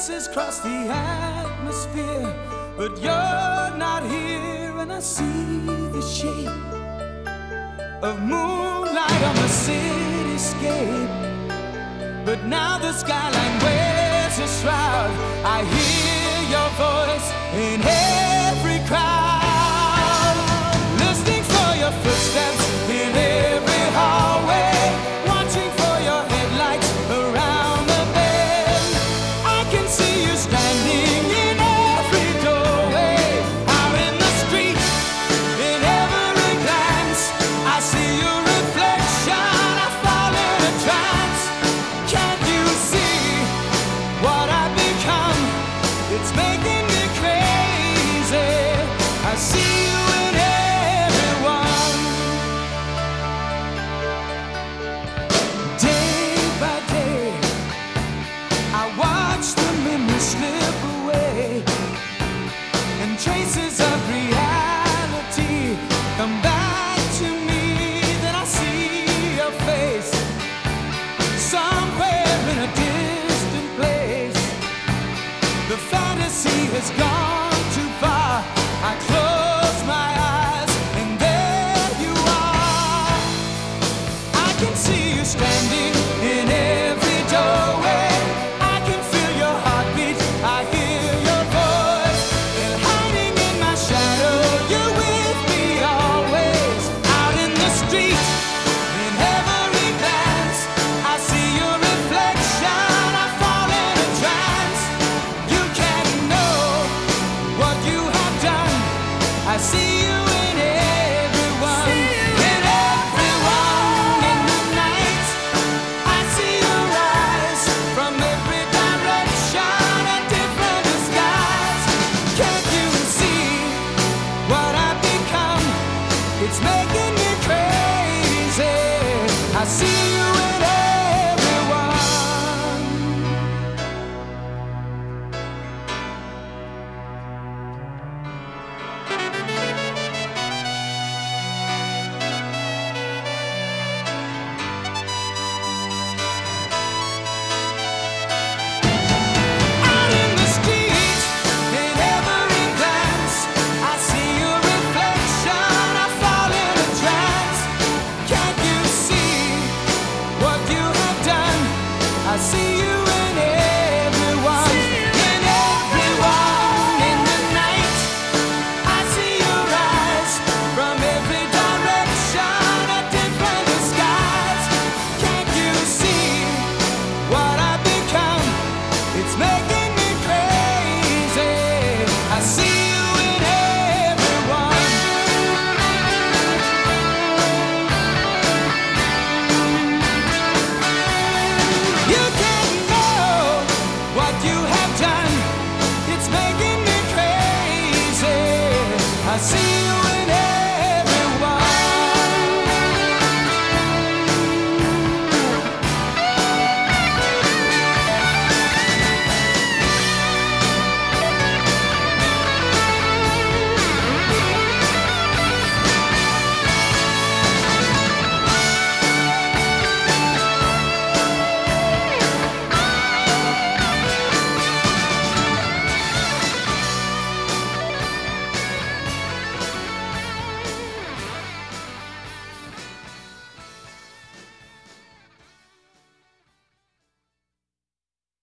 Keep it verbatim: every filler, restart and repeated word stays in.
faces cross the atmosphere, but you're not here, and I see the shape of moonlight on the cityscape. But now the skyline wears a shroud. I hear your voice in every crowd, listening for your footsteps in every hallway, watching for your headlights around the bend. I can see you standing in every doorway, out in the street, in every glance. I see your reflection, I fall in a trance. Can't you see what I've become? It's making me crazy. I see you in everyone. Day by day, I watch the memories slip away, and traces of reality come back to me. Then I see your face somewhere in a distant place. The fantasy has gone too far. I close my eyes and there you are. I can see you standing in every doorway. I can feel your heartbeat, I hear your voice. And hiding in my shadow, you're with me always. Out in the street, in every glance, I see your reflection, I fall in a trance. You can't know what you have done. I see you in everyone, in everyone in the night. I see your eyes from every direction and different disguise. Can't you see what I've become? It's making me crazy. I see you in everyone. Out in the street, in every glance, I see your reflection, I fall in a trance. Can't you see what you have done? I see you in everyone, in everyone in the night. I see your eyes from every direction, a different disguise. Can't you see what I've become? It's making me crazy. I see you in everyone. You can't know what you have done. It's making me crazy. I see you